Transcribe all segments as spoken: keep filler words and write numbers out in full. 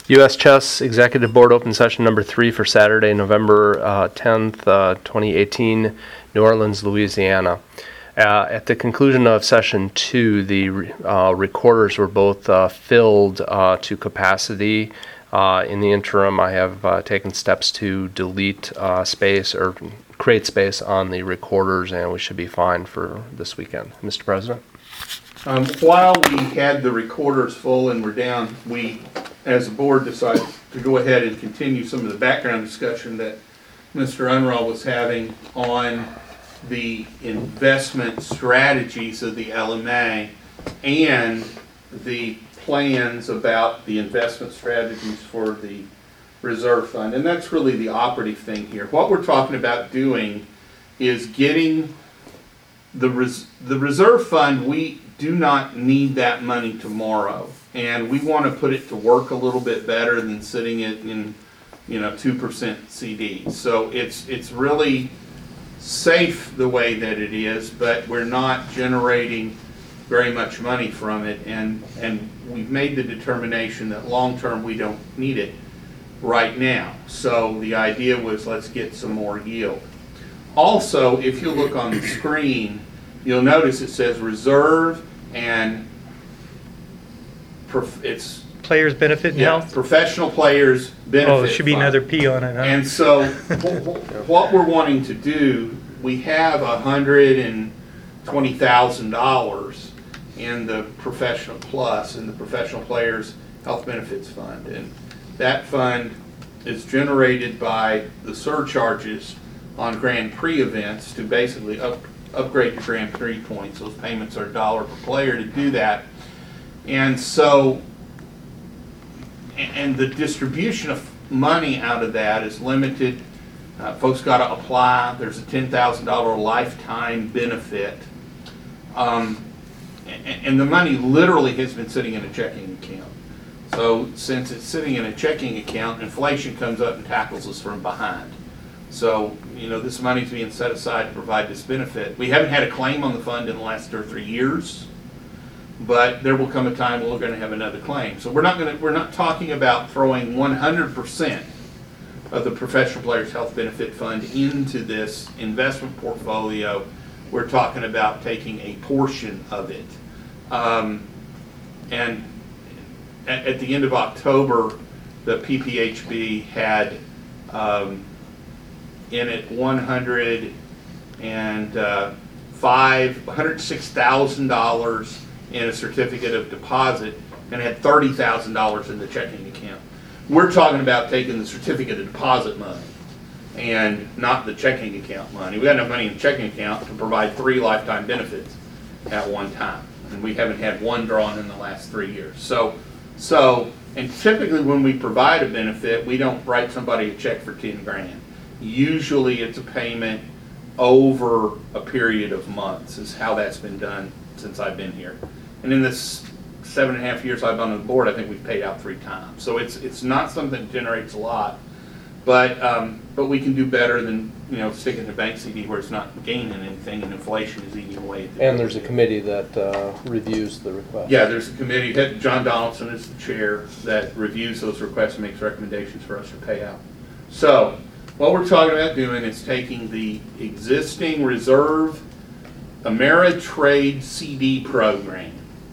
U S Chess Executive Board Open Session Number three for Saturday, November uh, tenth, uh, twenty eighteen, New Orleans, Louisiana. Uh, at the conclusion of Session two, the uh, recorders were both uh, filled uh, to capacity. Uh, in the interim, I have uh, taken steps to delete uh, space or create space on the recorders, and we should be fine for this weekend. Mister President? Um, while we had the recorders full and were down, we, as a board, decided to go ahead and continue some of the background discussion that Mister Unruh was having on the investment strategies of the L M A and the plans about the investment strategies for the reserve fund. And that's really the operative thing here. What we're talking about doing is getting the res- the reserve fund. We do not need that money tomorrow, and we want to put it to work a little bit better than sitting it in, you know, two percent C Ds. So it's it's really safe the way that it is, but we're not generating very much money from it, and and we've made the determination that long term we don't need it right now. So the idea was, let's get some more yield. Also, if you look on the screen, you'll notice it says reserve and prof- it's Players benefit and yeah, health? professional players benefit. Oh, there should be fund. another P on it, huh? And so wh- what we're wanting to do, we have one hundred twenty thousand dollars in the Professional Plus, in the Professional Players Health Benefits Fund. And that fund is generated by the surcharges on Grand Prix events to basically up, upgrade to Grand Prix points. Those payments are a dollar per player to do that. And so, and the distribution of money out of that is limited. Uh, folks got to apply. There's a ten thousand dollars lifetime benefit. Um, and, and the money literally has been sitting in a checking account. So since it's sitting in a checking account, inflation comes up and tackles us from behind. So, you know, this money's being set aside to provide this benefit. We haven't had a claim on the fund in the last two or three years, but there will come a time when we're going to have another claim. So we're not going to, we're not talking about throwing one hundred percent of the Professional Players Health Benefit Fund into this investment portfolio. We're talking about taking a portion of it. Um, and at, at the end of October, the P P H B had um, in it one hundred five, one hundred six thousand dollars in a certificate of deposit, and had thirty thousand dollars in the checking account. We're talking about taking the certificate of deposit money and not the checking account money. We got enough money in the checking account to provide three lifetime benefits at one time, and we haven't had one drawn in the last three years. So, so, and typically when we provide a benefit, we don't write somebody a check for ten grand. Usually it's a payment over a period of months is how that's been done since I've been here. And in this seven and a half years I've been on the board, I think we've paid out three times. So it's it's not something that generates a lot, but um, but we can do better than, you know, sticking to bank C D where it's not gaining anything and inflation is eating away at the And there's a committee that uh, reviews the request. Yeah, there's a committee. John Donaldson is the chair that reviews those requests and makes recommendations for us to pay out. So what we're talking about doing is taking the existing reserve Ameritrade C D program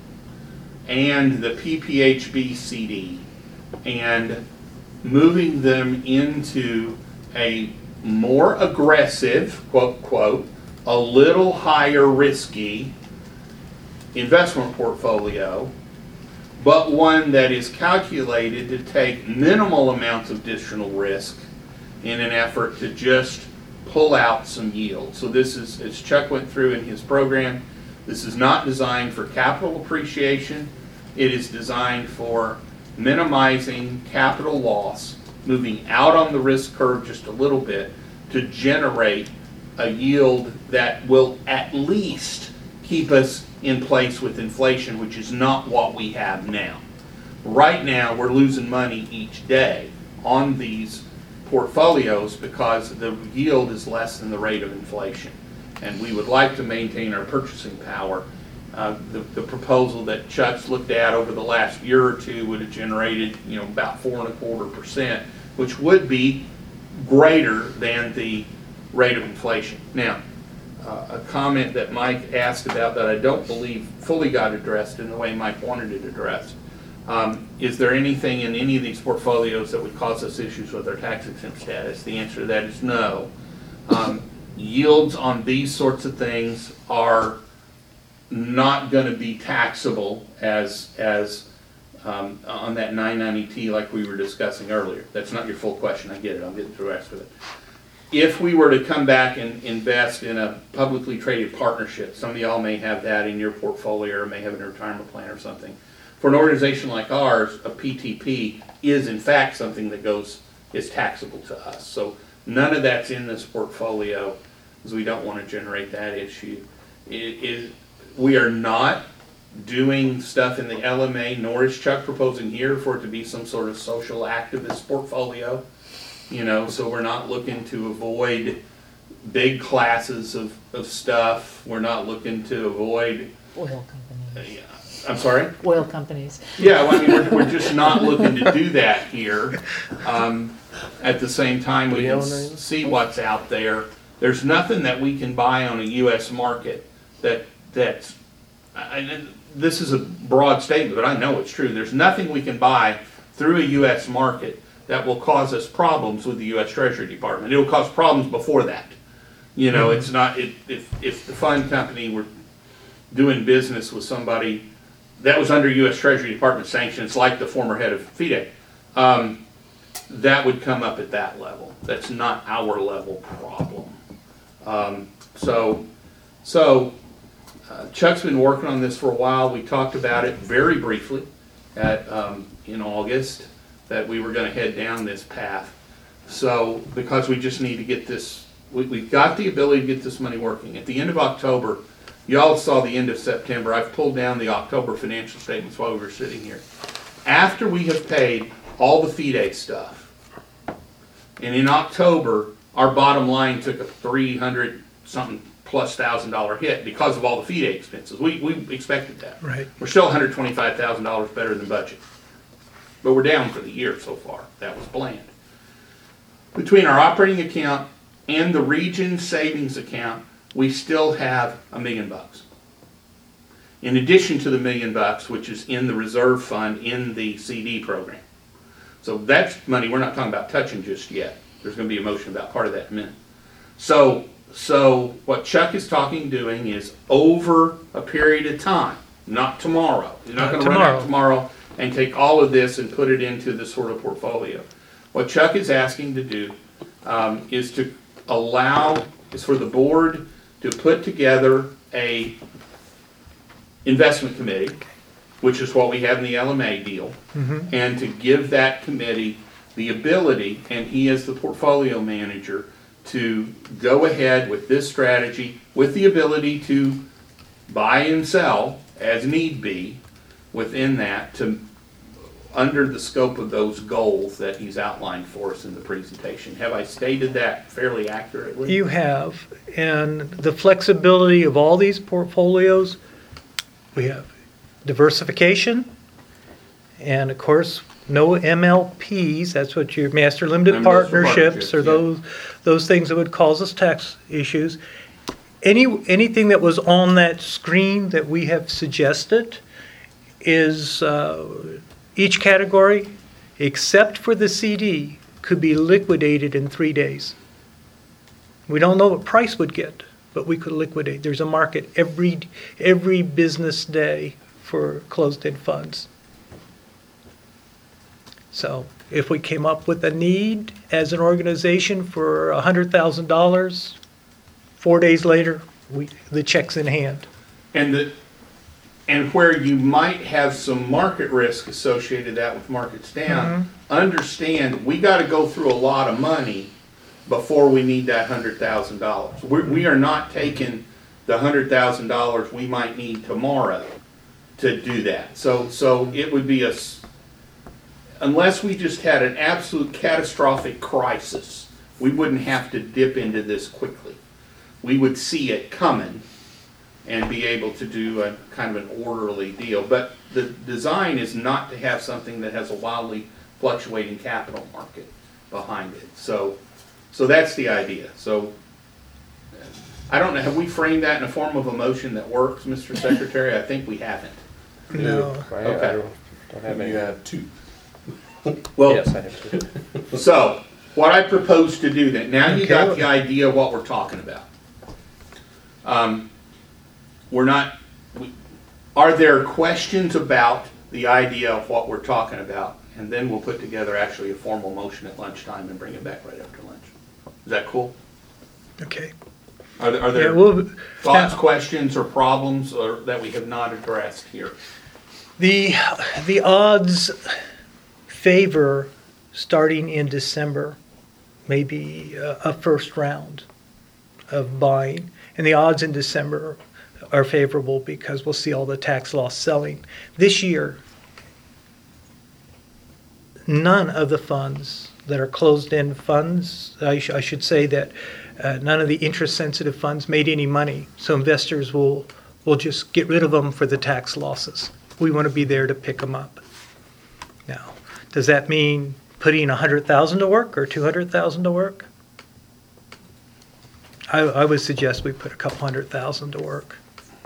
and the P P H B C D and moving them into a more aggressive, quote, quote, a little higher risky investment portfolio, but one that is calculated to take minimal amounts of additional risk in an effort to just pull out some yield. So this is, as Chuck went through in his program, this is not designed for capital appreciation. It is designed for minimizing capital loss, moving out on the risk curve just a little bit to generate a yield that will at least keep us in place with inflation, which is not what we have now. Right now, we're losing money each day on these portfolios because the yield is less than the rate of inflation. And we would like to maintain our purchasing power uh, the, the proposal that Chuck's looked at over the last year or two would have generated, you know, about four and a quarter percent, which would be greater than the rate of inflation. Now, uh, a comment that Mike asked about that I don't believe fully got addressed in the way Mike wanted it addressed. Um, is there anything in any of these portfolios that would cause us issues with our tax exempt status? The answer to that is no. Um, yields on these sorts of things are not going to be taxable as as um, on that nine ninety T like we were discussing earlier. That's not your full question. I get it. I'll get to the rest of it. If we were to come back and invest in a publicly traded partnership, some of y'all may have that in your portfolio or may have it in a retirement plan or something. For an organization like ours, a P T P is in fact something that goes is taxable to us. So none of that's in this portfolio because we don't want to generate that issue. It is we are not doing stuff in the L M A, nor is Chuck proposing here for it to be some sort of social activist portfolio. You know, so we're not looking to avoid big classes of, of stuff. We're not looking to avoid. Oil companies. Uh, I'm sorry? Oil companies. Yeah, well, I mean, we're, we're just not looking to do that here. Um, at the same time, we can s- see what's out there. There's nothing that we can buy on a U S market that that's. I, this is a broad statement, but I know it's true. There's nothing we can buy through a U S market that will cause us problems with the U S Treasury Department. It will cause problems before that. You know, it's not, it, if, if the fund company were doing business with somebody that was under U S Treasury Department sanctions, like the former head of FIDE, um, that would come up at that level. That's not our level problem. Um, so, so uh, Chuck's been working on this for a while. We talked about it very briefly at um, in August, that we were going to head down this path. So, because we just need to get this, we, we've got the ability to get this money working. At the end of October, y'all saw the end of September. I've pulled down the October financial statements while we were sitting here. After we have paid all the FIDE stuff, and in October, our bottom line took a three hundred something plus thousand dollar hit because of all the FIDE expenses. We, we expected that. Right. We're still one hundred twenty-five thousand dollars better than budget. But we're down for the year so far. That was planned. Between our operating account and the region savings account, we still have a million bucks. In addition to the million bucks, which is in the reserve fund in the C D program. So that's money we're not talking about touching just yet. There's going to be a motion about part of that in a minute. So, so what Chuck is talking doing is over a period of time, not tomorrow. He's not Not going to run out tomorrow. tomorrow and take all of this and put it into this sort of portfolio. What Chuck is asking to do um, is to allow, is for the board to put together a investment committee, which is what we have in the L M A deal, Mm-hmm. and to give that committee the ability, and he as the portfolio manager, to go ahead with this strategy with the ability to buy and sell as need be within that, to under the scope of those goals that he's outlined for us in the presentation. Have I stated that fairly accurately? You have, and the flexibility of all these portfolios, we have diversification, and of course, no M L Ps, that's what your master limited Limited partnerships, or partnerships, those, those things that would cause us tax issues. Any, anything that was on that screen that we have suggested is, uh, each category, except for the C D, could be liquidated in three days. We don't know what price would get, but we could liquidate. There's a market every, every business day for closed-end funds. So if we came up with a need as an organization for one hundred thousand dollars, four days later, we, the check's in hand. And the, and where you might have some market risk associated that with markets down, understand we got to go through a lot of money before we need that one hundred thousand dollars. We we are not taking the one hundred thousand dollars we might need tomorrow to do that. So so it would be a, s- unless we just had an absolute catastrophic crisis, we wouldn't have to dip into this quickly. We would see it coming and be able to do a kind of an orderly deal. But the design is not to have something that has a wildly fluctuating capital market behind it. So, so that's the idea. So, I don't know, have we framed that in a form of a motion that works, Mister Secretary? I think we haven't. No. I I Okay. don't don't have any. You have two. Well, Yes, I have to. so, what I propose to do then, now you Okay. got the idea of what we're talking about. Um, we're not, we, are there questions about the idea of what we're talking about? And then we'll put together actually a formal motion at lunchtime and bring it back right after lunch. Is that cool? Okay. Are there, are Yeah, there well, thoughts, now- questions, or problems or, that we have not addressed here? The, the odds favor starting in December, maybe a, a first round of buying. And the odds in December are favorable because we'll see all the tax loss selling. This year, none of the funds that are closed-end funds, I, sh- I should say that uh, none of the interest-sensitive funds made any money. So investors will, will just get rid of them for the tax losses. We want to be there to pick them up. Now, does that mean putting one hundred thousand to work or two hundred thousand to work? I, I would suggest we put a couple hundred thousand to work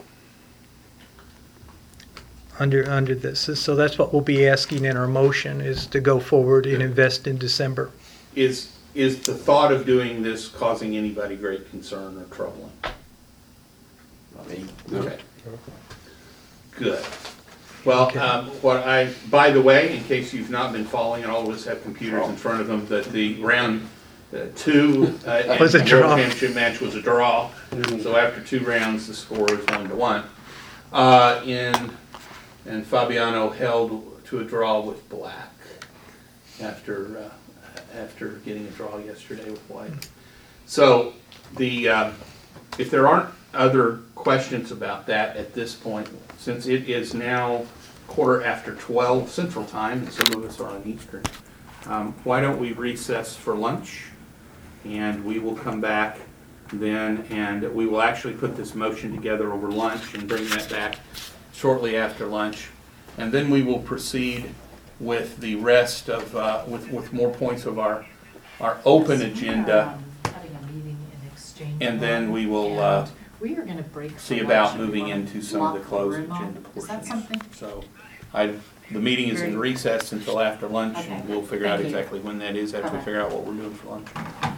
under, under this. So that's what we'll be asking in our motion, is to go forward and invest in December. Is, is the thought of doing this causing anybody great concern or troubling? I mean, Okay. Good. Well, um, what I, by the way, in case you've not been following, and all of us have computers in front of them, that the round uh, two uh, Was a and draw. World Championship match was a draw. So after two rounds, the score is one to one. Uh, in, and Fabiano held to a draw with Black after, uh, after getting a draw yesterday with White. So the, um, if there aren't other questions about that at this point, since it is now quarter after twelve Central Time, and some of us are on Eastern, um, why don't we recess for lunch? And we will come back then, and we will actually put this motion together over lunch and bring that back shortly after lunch. And then we will proceed with the rest of, uh, with, with more points of our, our open agenda. Um, Having a meeting in exchange. And then we will, uh, And we are gonna break. for see lunch about and we moving wanna into some of the lock closed room up. agenda Is that portions. something? So, I, the meeting is in Very- recess until after lunch, Okay. and we'll figure out Thank you. exactly when that is after we Okay. figure out what we're doing for lunch.